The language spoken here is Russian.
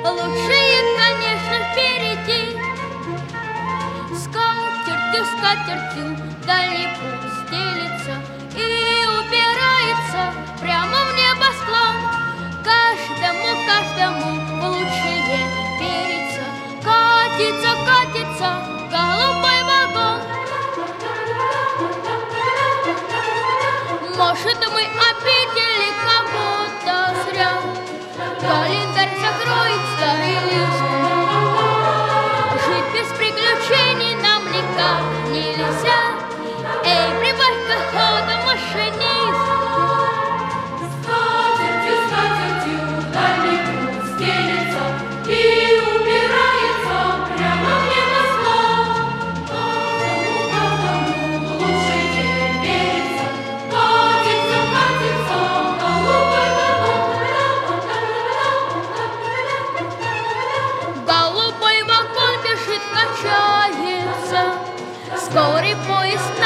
Лучшие, конечно, впереди. Скатертью, скатертью дальний путь стелится и упирается прямо в небосклон. Каждому, каждому лучшее верится. Катится, катится голубой вагон. Может, мы обидели кого-то зря. Календарь закроет старый лист. Жить без приключений нам никак нельзя. Эй, прибавь-ка хода, машинист. Скатертью, скатертью дальний путь стелется и упирается прямо в небосклон. Каждому, каждому лучшее верится. Катится, катится голубой вагон. Голубой вагон бежит, качается. Скорый поезд